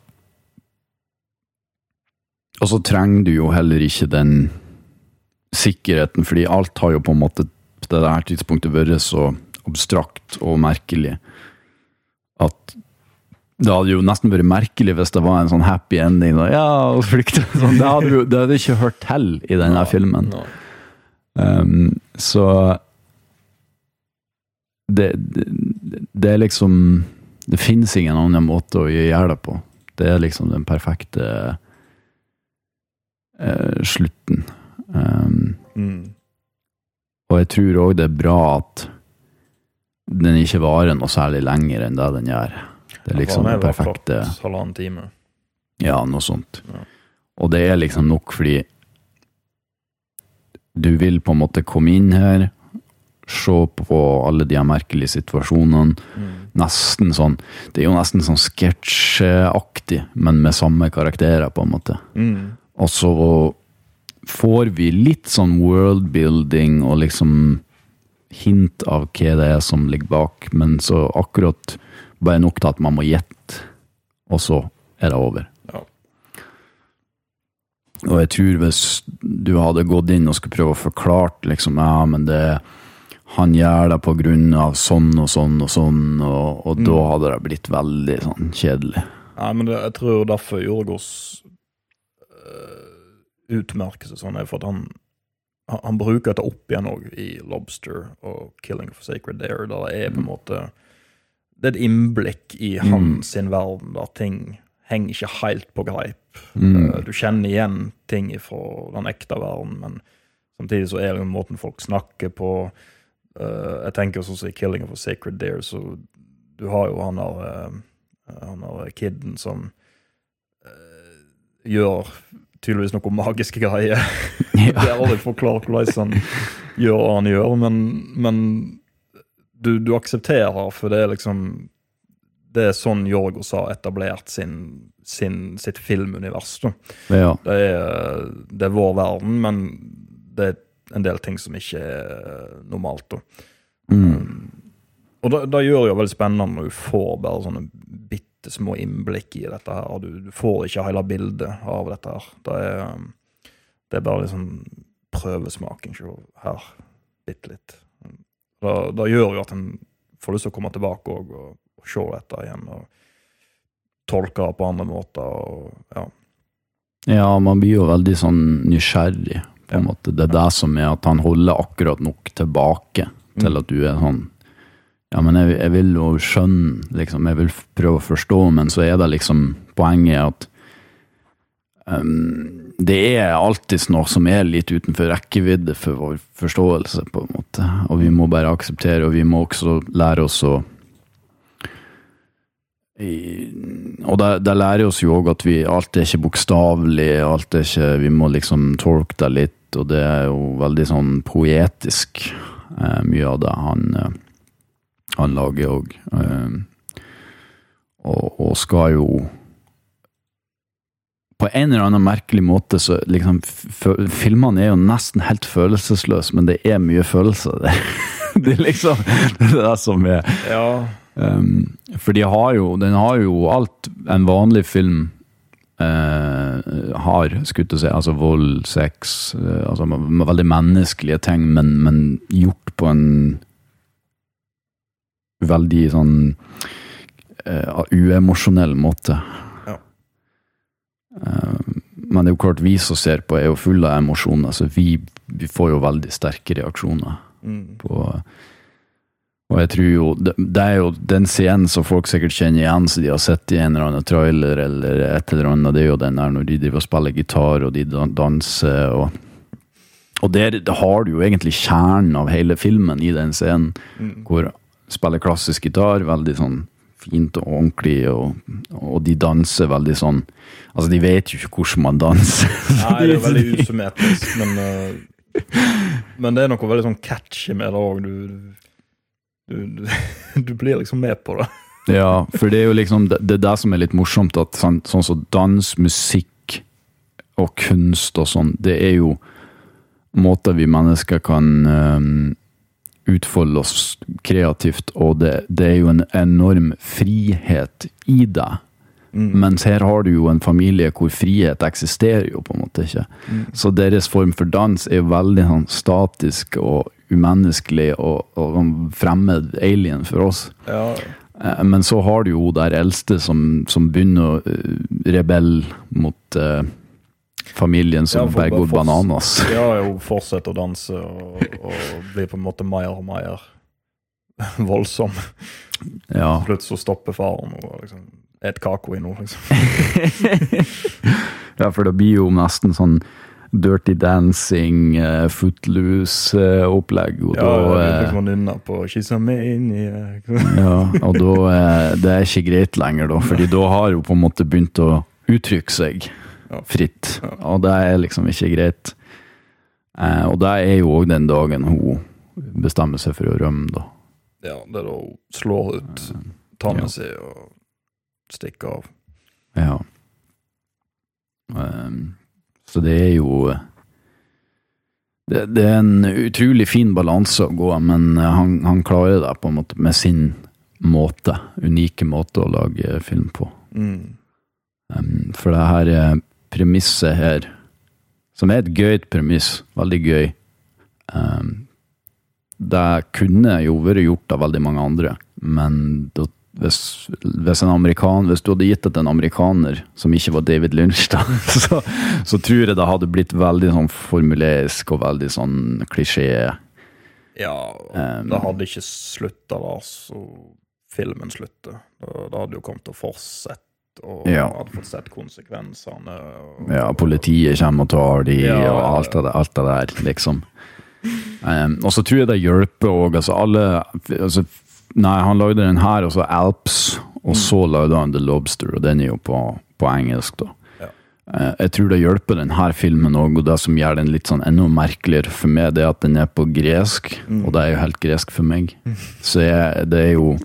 Og så trenger du jo heller ikke den sikkerheten, fordi alt har jo på en måte på det her tidspunktet vært så abstrakt og merkelig, at det hadde jo nesten vært merkelig hvis det var en sånn happy ending, da. Ja, og flykte. Sånn. Det hadde ikke hørt til i denne filmen. Så det er liksom, det finnes ingen annen måte å gjøre det på. Det liksom den perfekte slutten. Og jeg tror også det bra at den ikke varer noe særlig lenger enn det den gjør. Det liksom den perfekte... halvannen time. Ja, noe sånt. Ja. Og det liksom nok fordi du vil på en måte komme inn her, se på alle de merkelige situasjonene, nesten sånn, det jo nesten sånn sketsjaktig, men med samme karakterer på en måte. Og så får vi litt sånn worldbuilding og liksom hint av hva det som ligger bak, men så akkurat bare nok til at man må gjette, og så det over. Ja. Og jeg tror hvis du hadde gått inn og skulle prøve å forklare liksom, ja, men han gjør det på grunn av sånn og sånn og sånn, og da hadde det blitt veldig sånn kjedelig. Nei, men jeg tror derfor Yorgos utmerkelse sånn for at han bruker det opp igjen også i Lobster og Killing of a Sacred Deer, der det på en måte det et innblikk i hans sin verden, der ting henger ikke helt på greip. Du kjenner igjen ting fra den ekte verden, men samtidig så det jo måten folk snakker på. Jeg tenker sånn som i Killing of a Sacred Deer, så du har jo han der kidden som gjør tydeligvis noen magiske greier. Det aldri forklart hvordan han gjør hva han gjør, men du aksepterer, for det liksom det sånn Yorgos har etablert sitt filmunivers. Ja. Det vår verden, men det en del ting som ikke normalt. Og det gjør jo veldig spennende når du får bare sånne små innblikk i dette her, og du får ikke hele bildet av dette her. Det bare liksom prøvesmaking her, bitte litt. Det gjør jo at en får lyst til å komme tilbake og se dette igjen, og tolke det på andre måter, og ja, man blir jo veldig sånn nysgjerrig, på en måte. Det det som at han holder akkurat nok tilbake til at du sånn ja, men jeg vil jo skjønne, liksom, jeg vil prøve å forstå, men så det liksom poenget at det alltid noe som litt utenfor rekkevidde for vår forståelse, på en måte. Og vi må bare akseptere, og vi må også lære oss å og det lærer oss jo også at alt ikke bokstavlig, alt ikke, vi må liksom tolke det litt, og det jo veldig sånn poetisk, mye av det han lager og skal jo på en eller annen merkelig måte så liksom filmene jo nesten helt følelsesløse, men det mye følelser der. Det liksom det som ja. For den har jo alt en vanlig film har, skulle jeg si, altså vold, sex, altså med veldig menneskelige ting, men gjort på en veldig sånn uemosjonell måte. Ja. Men det jo klart vi som ser på jo full av emosjoner, så vi får jo veldig sterke reaksjoner på, og jeg tror jo det jo den scenen som folk sikkert kjenner igjen, så de har sett i en eller annen trailer eller et eller annet, det jo den der når de driver og spiller gitar og de danser og det har du jo egentlig kjernen av hele filmen i den scenen, hvor spiller klassisk gitar, veldig sånn fint og ordentlig, og de danser veldig sånn, altså de vet jo ikke hvordan man danser. Nei, det veldig usymmetrisk, men det noe veldig sånn catchy med det også, du blir liksom med på det. Ja, for det jo liksom, det som litt morsomt, at sånn som dans, musikk og kunst og sånn, det jo måter vi mennesker kan utfolde oss kreativt, og det jo en enorm frihet i det. Mens her har du jo en familie hvor frihet eksisterer jo på en måte ikke. Så deres form for dans jo veldig sånn statisk og umenneskelig og fremmed alien for oss. Ja. Men så har du jo der eldste som begynner å rebelle mot familien som bare går bananas. Ja, jo fortsetter å danse og blir på en måte mer og mer voldsom. Ja. Plutselig så stopper faren og liksom et kako i noe, liksom. Ja, for det blir jo nesten sånn Dirty Dancing, Footloose-opplegg. Ja, det liksom nynner på She's a Maniac. Ja, og da det er ikke greit lenger da, fordi da har hun på en måte begynt å uttrykke seg fritt, og det er liksom ikke greit. Og det er jo også den dagen hun bestemmer seg for å rømme da. Ja, det er da hun slår ut tannen sin og stikker av. Ja. Så det er jo det er en utrolig fin balanse å gå, men han klarer det på en måte med sin måte, unike måte å lage film på. For det her premisset her, som er et gøyt premiss, veldig gøy, det kunne jo vært gjort av veldig mange andre, men hvis du hadde gitt det til en amerikaner som ikke var David Lynch da, så tror jeg det hadde blitt veldig sånn formulerisk og veldig sånn klisjé. Ja, det hadde ikke sluttet da, så filmen sluttet. Det hadde jo kommet til å fortsette, og hadde fått sett konsekvensene. Ja, politiet kommer og tar de, og alt det der, liksom. Og så tror jeg det hjelper også, nei, han lagde den her, og så Alps, og så lagde han The Lobster, og den er jo på engelsk da. Jeg tror det hjelper den her filmen også, og det som gjør den litt sånn enda merkeligere for meg, det er at den er på gresk, og det er jo helt gresk for meg. Så det er jo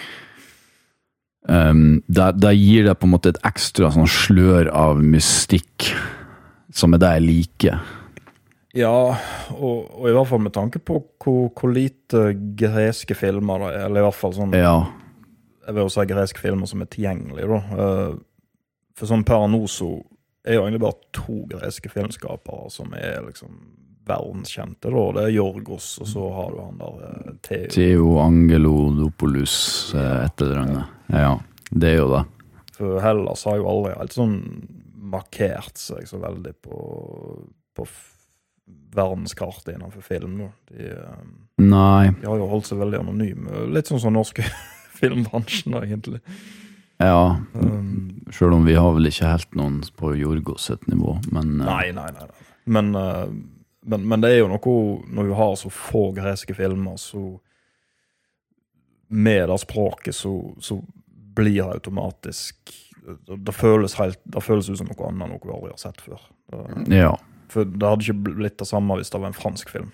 det gir det på en måte et ekstra sånn slør av mystikk, som er det jeg liker. Ja, og i hvert fall med tanke på hvor lite greske filmer det er, eller i hvert fall sånn, jeg vil jo si greske filmer som er tilgjengelige da. For sånn per nå så er jo egentlig bare 2 greske filmskapere som er liksom verdenskjente da. Det er Yorgos, og så har du han der Theo Angelopoulos etter det. Ja, det er jo det. For Hellas har jo aldri helt sånn markert seg så veldig på verdenskartet innenfor film nå. Nei. De har jo holdt seg veldig anonyme, litt sånn som norske filmbransjen egentlig. Ja, selv om vi har vel ikke helt noen på Yorgos et nivå, men... Nei. Men det er jo noe, når vi har så få greske filmer, så med det språket så blir det automatisk, det føles ut som noe annet, noe vi aldri har sett før. Ja. For det hadde ikke blitt det samme hvis det var en fransk film.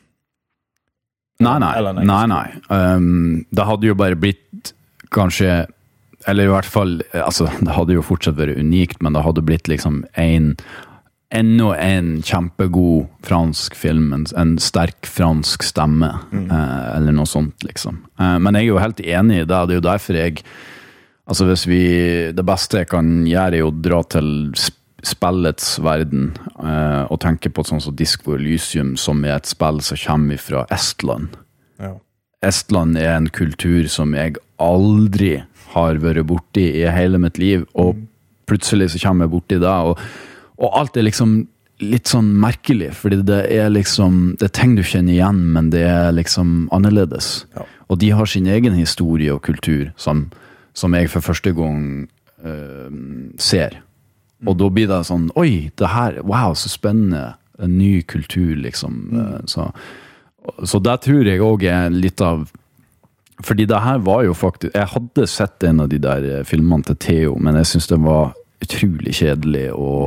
Nei. Det hadde jo bare blitt kanskje, eller i hvert fall, altså det hadde jo fortsatt vært unikt, men det hadde blitt liksom enda en kjempegod fransk film, en sterk fransk stemme, eller noe sånt liksom. Men jeg er jo helt enig i det, det er jo derfor altså det beste jeg kan gjøre er jo å dra til spillets verden, og tenke på sånn som Disco Elysium, som er et spill som kommer fra Estland. Ja. Estland er en kultur som jeg aldri har vært borti i hele mitt liv, og plutselig så kommer jeg borti det, og alt er liksom litt sånn merkelig, fordi det er liksom, det er ting du kjenner igjen, men det er liksom annerledes. Ja. Og de har sin egen historie og kultur, som jeg for første gang ser. Og da blir det sånn, oi, det her, wow, så spennende, en ny kultur, liksom. Så det tror jeg også er litt av, fordi det her var jo faktisk, jeg hadde sett en av de der filmene til Theo, men jeg synes det var utrolig kjedelig,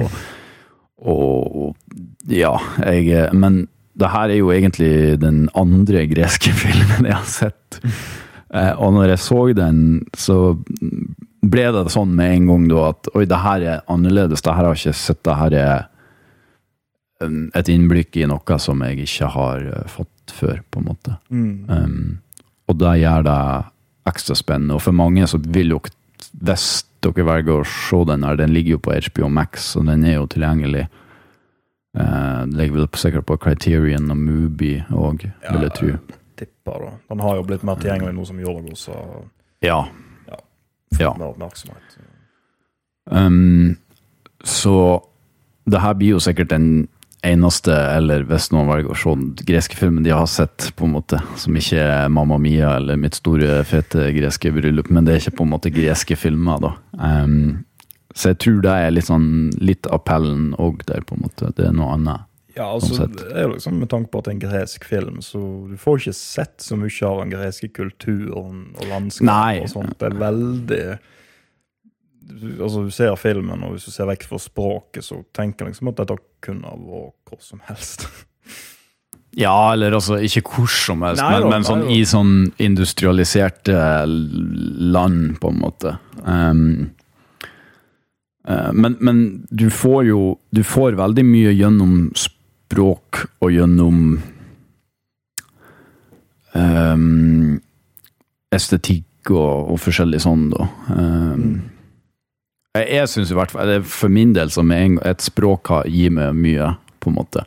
men det her er jo egentlig den andre greske filmen jeg har sett. Og når jeg så den, så ble det sånn med en gang da, at oi, det her er annerledes, det her har jeg ikke sett, det her er et innblikk i noe som jeg ikke har fått før, på en måte. Og det gjør det ekstra spennende, og for mange så vil jo, hvis dere velger å se den her, den ligger jo på HBO Max, og den er jo tilgjengelig. Den ligger vel sikkert på Criterion og Mubi også, vil jeg tro. Tipper da. Den har jo blitt mer tilgjengelig nå som Yorgos, så mer oppmerksomhet. Så det her blir jo sikkert en eneste, eller hvis noen velger å se den greske filmen de har sett, på en måte, som ikke er Mamma Mia eller Mitt store, fete greske bryllup, men det er ikke på en måte greske filmer, da. Så jeg tror det er litt appellen også der, på en måte. Det er noe annet. Ja, altså, det er jo liksom med tanke på at det er en gresk film, så du får ikke sett så mye av den greske kulturen og landskap og sånt. Det er veldig... Altså, du ser filmen, og hvis du ser vekk fra språket, så tenker jeg liksom at dette kunne vært hvor som helst. Ja, eller altså, ikke hvor som helst, men sånn, i sånn industrialiserte land, på en måte. Men du får veldig mye gjennom språk og gjennom estetikk og forskjellig sånn da. Jeg synes i hvert fall, for min del som et språk gir meg mye, på en måte.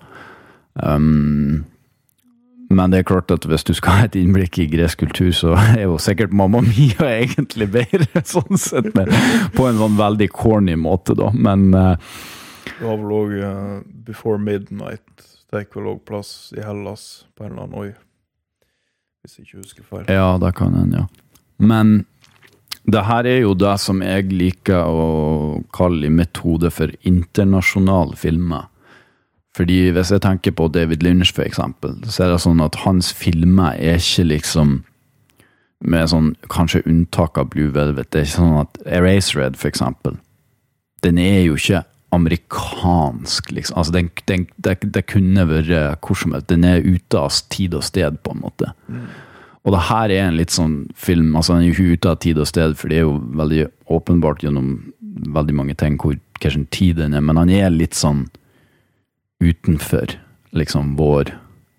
Men det er klart at hvis du skal ha et innblikk i gresk kultur, så er jo sikkert Mamma Mia egentlig bedre, sånn sett, på en sånn veldig corny måte da, men... Du har vel også Before Midnight, det er vel også plass i Hellas på en eller annen øy, hvis jeg ikke husker feil. Ja, det kan en, ja. Men det her er jo det som jeg liker å kalle i mitt hode for internasjonal filmer. Fordi hvis jeg tenker på David Lynch for eksempel, så er det sånn at hans filmer er ikke liksom, med sånn, kanskje unntak av Blue Velvet, det er ikke sånn at Eraserhead for eksempel, den er jo ikke amerikansk, liksom. Altså, det kunne vært hvor som helst. Den er ute av tid og sted, på en måte. Og det her er en litt sånn film, altså den er jo ikke ute av tid og sted, for det er jo veldig åpenbart gjennom veldig mange ting hvilken tid den er, men han er litt sånn utenfor, liksom, vår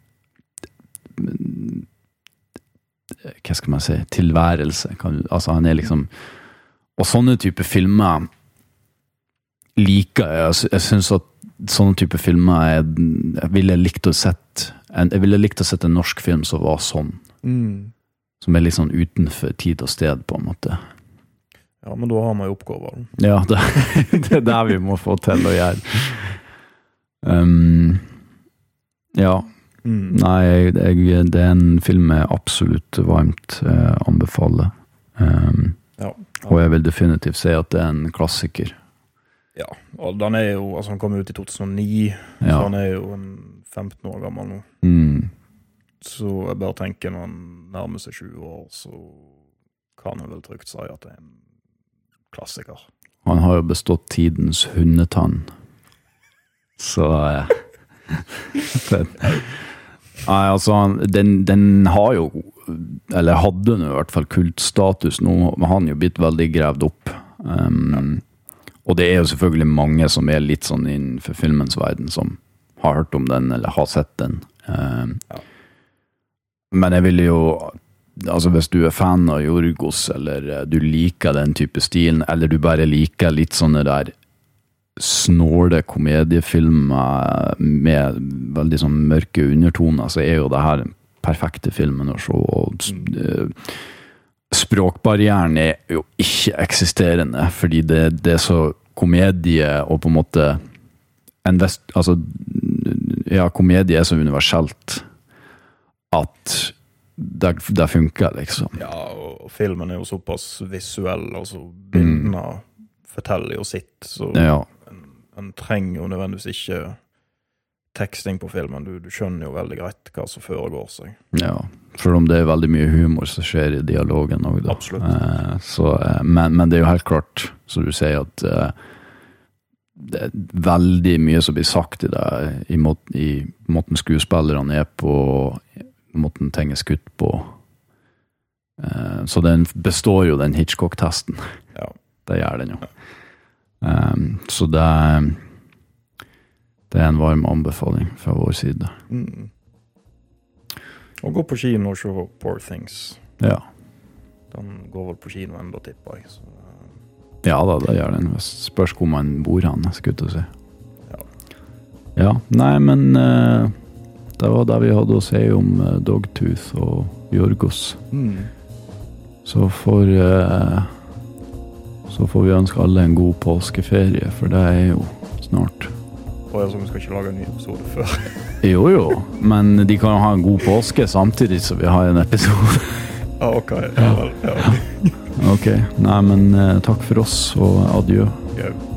hva skal man si, tilværelse. Altså, han er liksom, og sånne type filmer liker jeg synes at sånne type filmer jeg ville likt å sette en norsk film som var sånn, som er litt sånn utenfor tid og sted på en måte. Ja, men da har man jo oppgaver. Ja, det er det vi må få til å gjøre. Ja, nei, det er en film jeg absolutt varmt anbefaler. Og jeg vil definitivt si at det er en klassiker. Ja, og den er jo, altså den kom ut i 2009, så den er jo en 15 år gammel nå. Så jeg bare tenker når han nærmer seg 20 år, så kan jeg vel trygt si at det er en klassiker. Han har jo bestått tidens hundetann. Så altså, den har jo, eller hadde nå i hvert fall kultstatus nå, men han jo blitt veldig gravd opp. Og det er jo selvfølgelig mange som er litt sånn innenfor filmens verden som har hørt om den, eller har sett den. Men jeg vil jo, altså hvis du er fan av Yorgos, eller du liker den type stilen, eller du bare liker litt sånne der snåle komediefilmer med veldig sånn mørke undertoner, så er jo det her den perfekte filmen å se, og språkbarrieren er jo ikke eksisterende, fordi det er så komedie og på en måte altså, ja, komedie er så universelt at det funker, liksom. Ja, og filmen er jo såpass visuell, altså bildene forteller jo sitt, så en trenger jo nødvendigvis ikke teksting på filmen, du skjønner jo veldig greit hva som foregår seg. Ja, for om det er veldig mye humor som skjer i dialogen også, da. Absolutt. Men det er jo helt klart, så du sier at det er veldig mye som blir sagt i det, i måten skuespillerne er på, måten ting er skutt på. Så den består jo den Hitchcock-testen. Ja. Det gjør den jo. Så det er en varm anbefaling fra vår side. Og gå på kino og se Poor Things. Ja. Den går vel på kino enda, tipper jeg. Så. Ja da, det gjør den. Spørs hvor man bor han, skulle jeg si. Ja, nei, men det var det vi hadde å si om Dogtooth og Yorgos. Så får vi ønske alle en god påskeferie, for det er jo snart. Så vi skal ikke lage en ny episode før. Jo, men de kan ha en god påske samtidig som vi har en episode. Ja, ok. Ja, vel. Ja. Ok, nei, men takk for oss, og adjø. Ja.